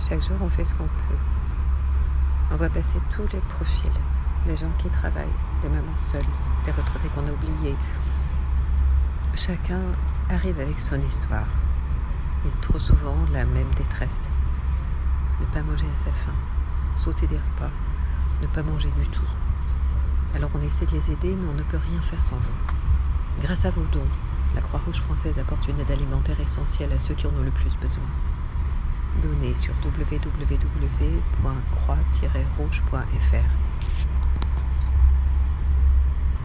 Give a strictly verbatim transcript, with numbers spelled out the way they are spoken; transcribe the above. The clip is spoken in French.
Chaque jour, on fait ce qu'on peut. On voit passer tous les profils, des gens qui travaillent, des mamans seules, des retraités qu'on a oubliés. Chacun arrive avec son histoire, et trop souvent la même détresse. Ne pas manger à sa faim, sauter des repas, ne pas manger du tout. Alors on essaie de les aider, mais on ne peut rien faire sans vous. Grâce à vos dons, la Croix-Rouge française apporte une aide alimentaire essentielle à ceux qui en ont le plus besoin. Donnez sur w w w point croix tiret rouge point f r.